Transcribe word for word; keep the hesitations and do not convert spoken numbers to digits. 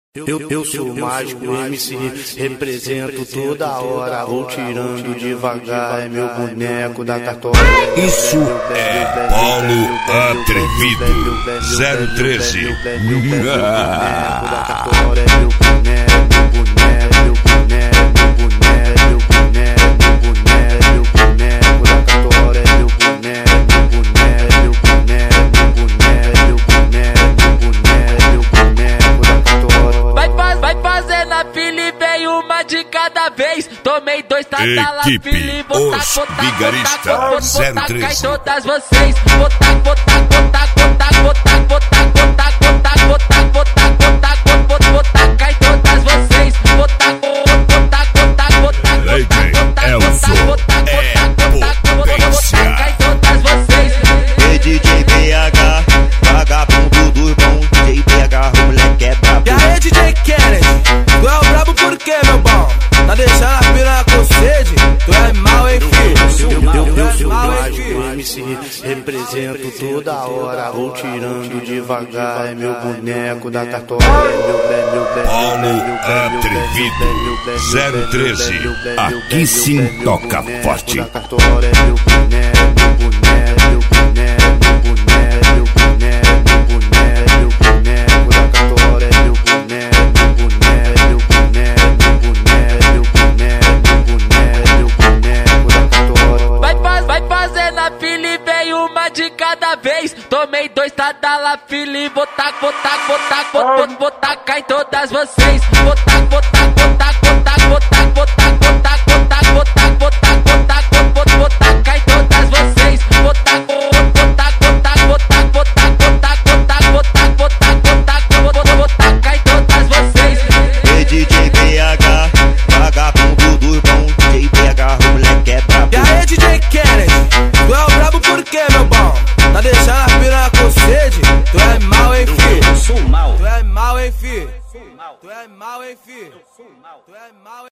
Eu, eu sou o mágico M C, represento toda hora, vou tirando devagar, é meu boneco da cartola. Isso é Paulo Atrevido, zero treze. Meu boneco da cartola é meu boneco, meu boneco, meu boneco, meu boneco, meu boneco, meu boneco da cartola é meu boneco, meu boneco, meu boneco, meu boneco, meu boneco, meu boneco da cartola. Vai, faz, vai fazendo a fila e vem uma de cada vez. Tomei dois tadala, fila e vou tac, vou tac, Vigarista vou zero tac, treze. cai todas vocês. Vou tac, vou tac, vou tac, vou tac, vou tac, vou tac, vou tac, vou tac, vou tac, vou tac, vou tac, vou vou tac, cai todas vocês. Vou tac, vou tac, vou tac, vou tac, vou tac, vou tac, Elson vou tac, vou é tac, vou tac, vou potência. cai todas vocês. E D J B H, vagabundo dos bons, D J B H, o moleque é brabo. E aí, D J Kennedy, tu é o brabo por quê, meu bom? Tá deixando a piranha com sede? Tu é mal, hein, filho? Eu, eu, eu sou o mal, hein, mágico filho? M C, represento toda hora, vou tirando devagar, é meu boneco da cartola, é meu bem, meu bem, Paulo Atrevido, zero treze. Aqui sim toca forte. da cartola é meu boneco, meu boneco, meu boneco, meu boneco, meu boneco, meu boneco, meu boneco da cartola é meu boneco, meu boneco, meu boneco, meu boneco, meu boneco, meu boneco, meu boneco da cartola. Vai, faz, vai fazendo a fila e vem uma de cada vez. Tomei dois tadala, fila e vou tac, vou tac, vou tac, vou vou vou tac, cai todas vocês. Vou tac, vou tac, vou tac, vou tac, vou tac, vou tac, vou tac, vou tac, vou tac, vou tac, vou tac, vou vou vou tac, cai todas vocês. Vou tac, vou tac, vou tac, vou tac, vou tac, vou tac, vou tac, vou tac, vou tac, vou tac, vou vou vou tac, cai todas vocês. E D J B H, vagabundo dos bons, D J B H, o moleque é brabo. E aí, D J Kennedy, tu é o brabo por quê, meu bom? Tá deixando a piranha com sede? Tu é mal, hein, filho? Sou mal. Tu é mal, hein, filho? Tu é mal, hein, filho? Tu é mal, hein?